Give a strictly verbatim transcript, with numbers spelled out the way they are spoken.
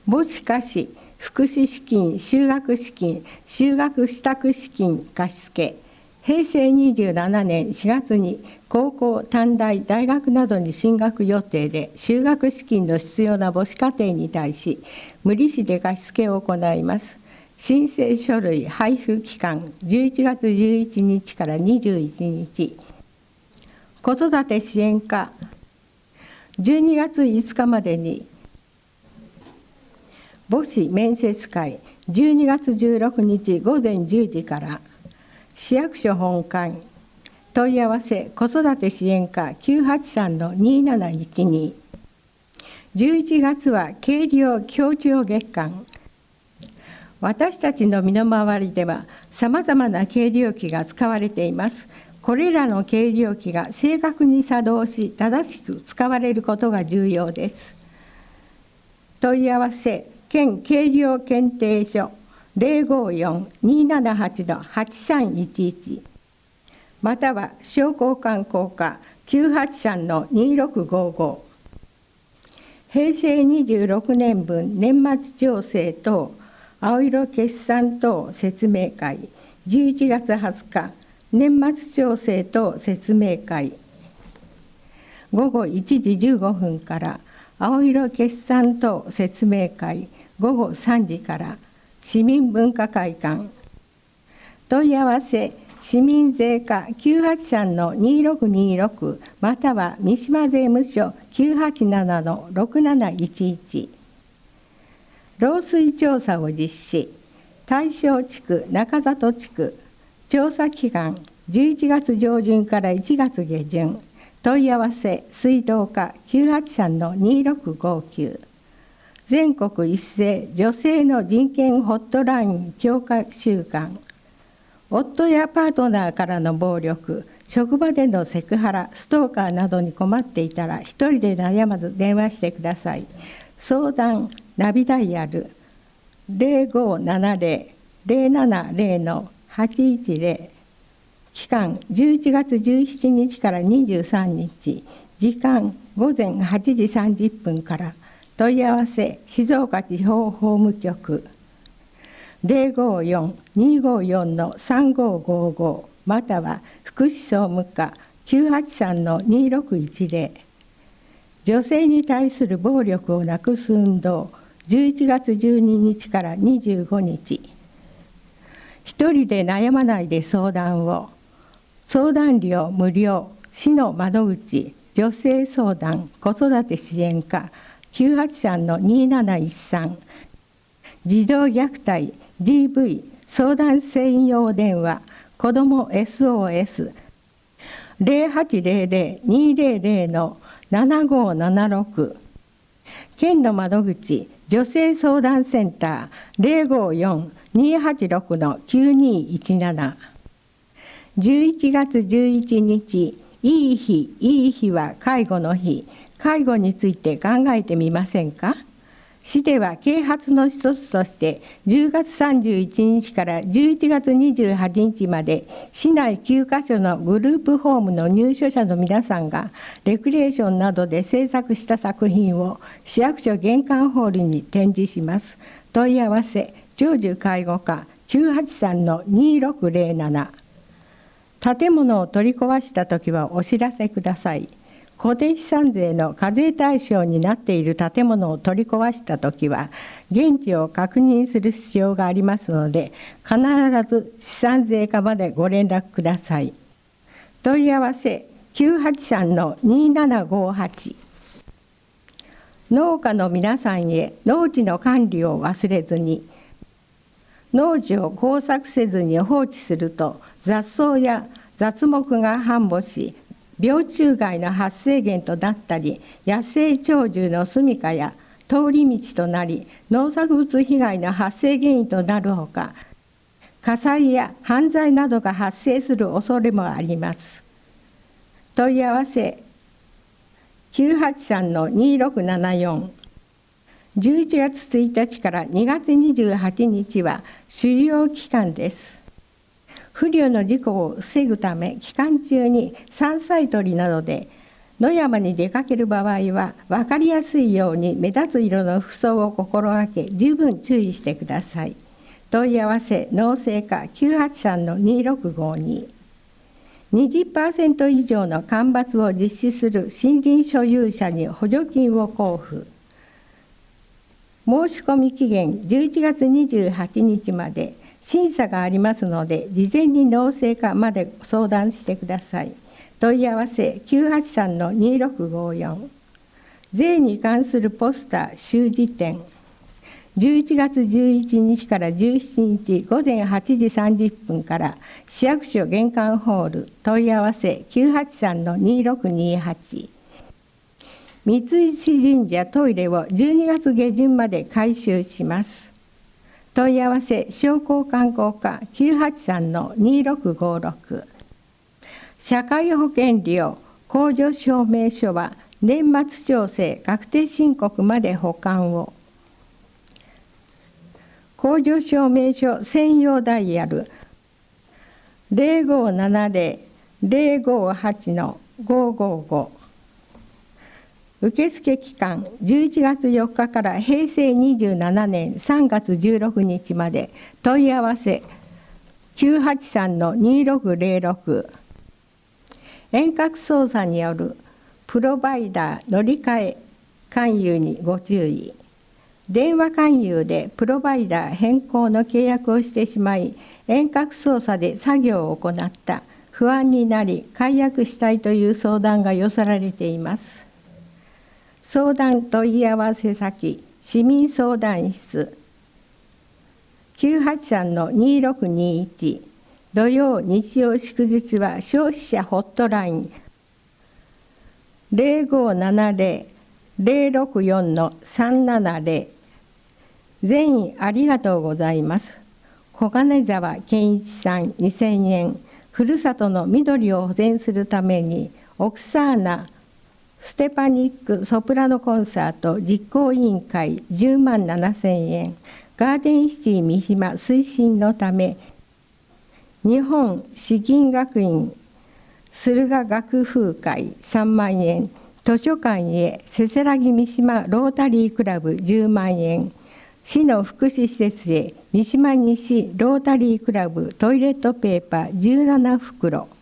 母子家事、福祉資金、就学資金、就学支度資金貸付。へいせいにじゅうななねんしがつに高校、短大、大学などに進学予定で就学資金の必要な母子家庭に対し、無利子で貸付を行います。申請書類配布期間じゅういちがつじゅういちにちからにじゅういちにち。子育て支援課じゅうにがついつかまでに母子面接会じゅうにがつじゅうろくにちごぜんじゅうじから市役所本館問い合わせ子育て支援課 きゅうはちさんのになないちに。じゅういちがつは計量協調月間。私たちの身の回りではさまざまな計量器が使われています。これらの計量器が正確に作動し正しく使われることが重要です。問い合わせ県計量検定所 ゼロごよん にーななはち はちさんいちいち または商工観光課 きゅうはちさんのにろくごご。へいせいにじゅうろくねんぶん年末調整等青色決算等説明会じゅういちがつはつか年末調整等説明会ごごいちじじゅうごふんから青色決算等説明会ごごさんじから市民文化会館。問い合わせ市民税課 きゅうはちさんのにろくにろく または三島税務署 きゅうはちななのろくなないちいち。漏水調査を実施。大正地区中里地区調査期間じゅういちがつじょうじゅんからいちがつげじゅん。問い合わせ水道課 きゅうはちさんのにろくごきゅう。全国一斉女性の人権ホットライン強化週間。夫やパートナーからの暴力、職場でのセクハラ、ストーカーなどに困っていたら一人で悩まず電話してください。相談ナビダイヤル ゼロごななゼロ ゼロななゼロのはちいちゼロ。期間じゅういちがつじゅうしちにちからにじゅうさんにち。時間ごぜんはちじさんじゅっぷんから。問い合わせ静岡地方法務局ゼロごよん にごよんのさんごごごまたは福祉総務課 きゅうはちさんのにろくいちゼロ。女性に対する暴力をなくす運動じゅういちがつじゅうににちからにじゅうごにち。一人で悩まないで相談を。相談料無料市の窓口女性相談子育て支援課きゅうはちさんのになないちさん。児童虐待 ディーブイ 相談専用電話子ども エスオーエス ゼロはちゼロゼロ にゼロゼロのななごななろく。県の窓口女性相談センター ゼロごよん にはちろくのきゅうにいちなな。じゅういちがつじゅういちにちいい日いい日は介護の日。介護について考えてみませんか。市では啓発の一つとしてじゅうがつさんじゅういちにちからじゅういちがつにじゅうはちにちまで市内きゅうかしょのグループホームの入所者の皆さんがレクリエーションなどで制作した作品を市役所玄関ホールに展示します。問い合わせ長寿介護課 きゅうはちさんのにろくゼロなな。建物を取り壊したときはお知らせください。固定資産税の課税対象になっている建物を取り壊したときは現地を確認する必要がありますので必ず資産税課までご連絡ください。問い合わせきゅうはちさんのにななごはち。農家の皆さんへ農地の管理を忘れずに。農地を耕作せずに放置すると雑草や雑木が繁茂し病虫害の発生源となったり野生鳥獣の住処や通り道となり農作物被害の発生原因となるほか火災や犯罪などが発生する恐れもあります。問い合わせきゅうはちさんのにろくななよん。じゅういちがつついたちからにがつにじゅうはちにちは狩猟期間です。不慮の事故を防ぐため期間中に山菜採りなどで野山に出かける場合は分かりやすいように目立つ色の服装を心がけ十分注意してください。問い合わせ農政課 きゅうはちさんのにろくごに。にじゅっパーセント 以上の間伐を実施する森林所有者に補助金を交付。申し込み期限じゅういちがつにじゅうはちにちまで、審査がありますので事前に農政課まで相談してください。問い合わせ きゅうはちさんのにろくごよん。税に関するポスター習字展、じゅういちがつじゅういちにちからじゅうしちにちごぜんはちじさんじゅっぷんから市役所玄関ホール。問い合わせ きゅうはちさんのにろくにはち。三石神社トイレをじゅうにがつげじゅんまで改修します。問い合わせ商工観光課 きゅうはちさんのにろくごろく。社会保険料控除証明書は年末調整確定申告まで保管を。控除証明書専用ダイヤル ゼロごななゼロ ゼロごはち ごごご。受付期間じゅういちがつよっかからへいせいにじゅうななねんさんがつじゅうろくにちまで。問い合わせ きゅうはちさんのにろくゼロろく。遠隔操作によるプロバイダー乗り換え勧誘にご注意。電話勧誘でプロバイダー変更の契約をしてしまい、遠隔操作で作業を行った、不安になり解約したいという相談が寄せられています。相談問い合わせ先市民相談室 きゅうはちさんのにろくにいち。土曜日曜祝日は消費者ホットライン ゼロごななゼロ ゼロろくよん さんななゼロ。全員ありがとうございます。小金沢健一さんにせんえん。ふるさとの緑を保全するためにオクサーナステパニックソプラノコンサート実行委員会じゅうまんななせんえん。ガーデンシティ三島推進のため日本詩吟学院駿河学風会さんまんえん。図書館へせせらぎ三島ロータリークラブじゅうまんえん。市の福祉施設へ三島西ロータリークラブトイレットペーパーじゅうななふくろ。